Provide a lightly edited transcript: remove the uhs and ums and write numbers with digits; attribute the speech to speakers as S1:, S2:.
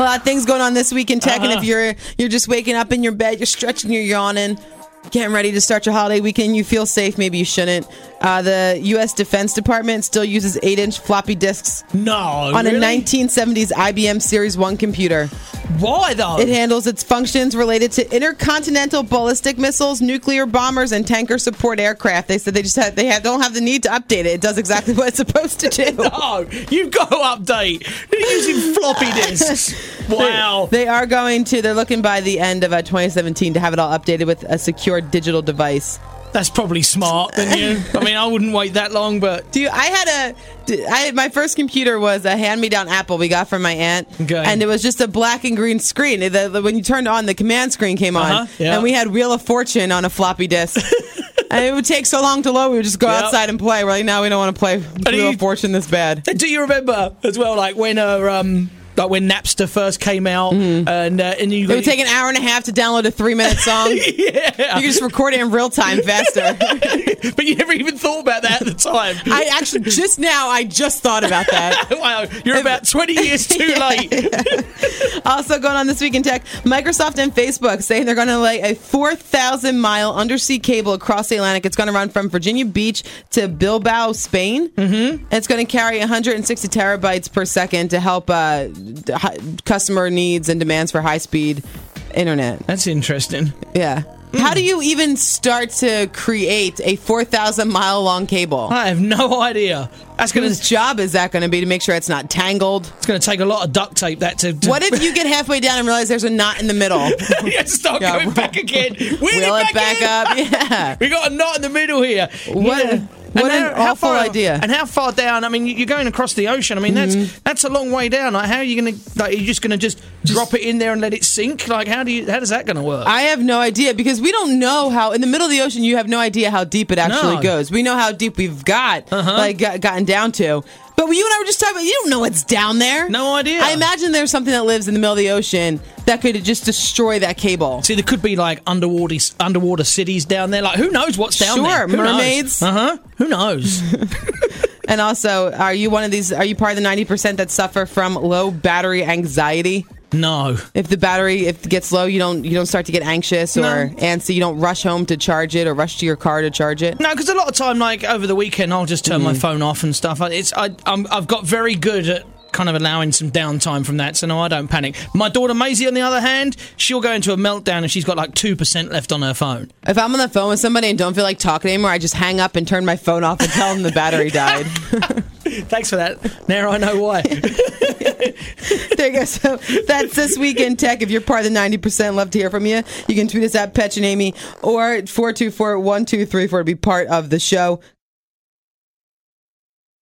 S1: lot of things going on this week in tech, and if you're just waking up in your bed, you're stretching, you're yawning, getting ready to start your holiday weekend, you feel safe, maybe you shouldn't. The U.S. Defense Department still uses 8-inch floppy disks on a 1970s IBM Series 1 computer.
S2: Why, though?
S1: It handles its functions related to intercontinental ballistic missiles, nuclear bombers, and tanker support aircraft. They said they don't have the need to update it. It does exactly what it's supposed to do.
S2: No, you've got to update. They're using floppy disks. Wow.
S1: They're looking by the end of 2017 to have it all updated with a secure digital device.
S2: That's probably smart than you. I mean, I wouldn't wait that long, but...
S1: my first computer was a hand-me-down Apple we got from my aunt, and it was just a black and green screen. When you turned on, the command screen came on, and we had Wheel of Fortune on a floppy disk. And it would take so long to load, we would just go outside and play. We're like, now we don't want to play Wheel of Fortune this bad.
S2: Do you remember, as well, like when Napster first came out, and it
S1: would take an hour and a half to download a 3-minute song. You could just record it in real time faster.
S2: But you never even thought about that at the time.
S1: I just thought about that.
S2: Wow, you're about 20 years too late.
S1: Also going on this week in tech, Microsoft and Facebook saying they're going to lay a 4,000-mile undersea cable across the Atlantic. It's going to run from Virginia Beach to Bilbao, Spain. Mm-hmm. It's going to carry 160 terabytes per second to help customer needs and demands for high-speed internet.
S2: That's interesting.
S1: Yeah. How do you even start to create a 4,000-mile-long cable?
S2: I have no idea.
S1: Whose job is that going to be to make sure it's not tangled?
S2: It's going to take a lot of duct tape.
S1: What if you get halfway down and realize there's a knot in the middle?
S2: You have to start going back again.
S1: Wheel it back up. Yeah.
S2: We got a knot in the middle here.
S1: What an awful idea.
S2: And how far down? I mean, you're going across the ocean. I mean, that's a long way down. Like, how are you going to... Like, you're just going to just drop it in there and let it sink? Like, how's that going to work?
S1: I have no idea, because we don't know how... In the middle of the ocean, you have no idea how deep it actually goes. We know how deep we've gotten down to. But you and I were just talking about, you don't know what's down there.
S2: No idea.
S1: I imagine there's something that lives in the middle of the ocean that could just destroy that cable.
S2: See, there could be like underwater cities down there. Like, who knows what's down there?
S1: Sure, mermaids.
S2: Who knows?
S1: And also, are you part of the 90% that suffer from low battery anxiety?
S2: No.
S1: If it gets low, you don't start to get anxious or antsy. You don't rush home to charge it or rush to your car to charge it.
S2: No, because a lot of time, like over the weekend, I'll just turn my phone off and stuff. I've got very good at kind of allowing some downtime from that, so no, I don't panic. My daughter Maisie, on the other hand, she'll go into a meltdown if she's got like 2% left on her phone.
S1: If I'm on the phone with somebody and don't feel like talking anymore, I just hang up and turn my phone off and tell them the battery died.
S2: Thanks for that. Now I know why.
S1: There you go. So that's This Week in Tech. If you're part of the 90%, love to hear from you. You can tweet us at Petch and Amy or 424-1234 to be part of the show.